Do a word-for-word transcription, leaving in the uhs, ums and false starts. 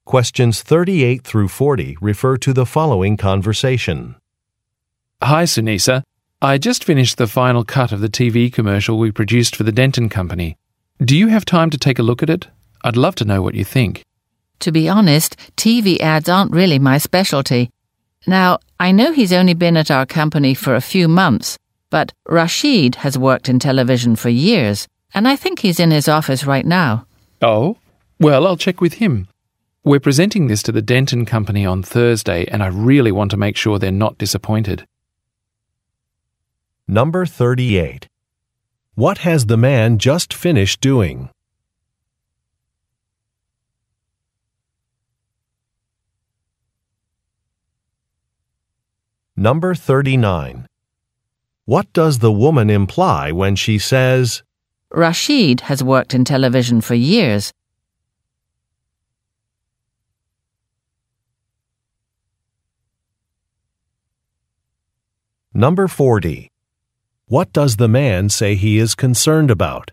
Questions thirty-eight through forty refer to the following conversation. Hi, Sunisa. I just finished the final cut of the T V commercial we produced for the Denton Company. Do you have time to take a look at it? I'd love to know what you think. To be honest, T V ads aren't really my specialty. Now, I know he's only been at our company for a few months, but Rashid has worked in television for years, and I think he's in his office right now. Oh? Well, I'll check with him. We're presenting this to the Denton Company on Thursday, and I really want to make sure they're not disappointed. Number thirty-eight. What has the man just finished doing? Number thirty-nine. What does the woman imply when she says, Rashid has worked in television for years. Number forty. What does the man say he is concerned about?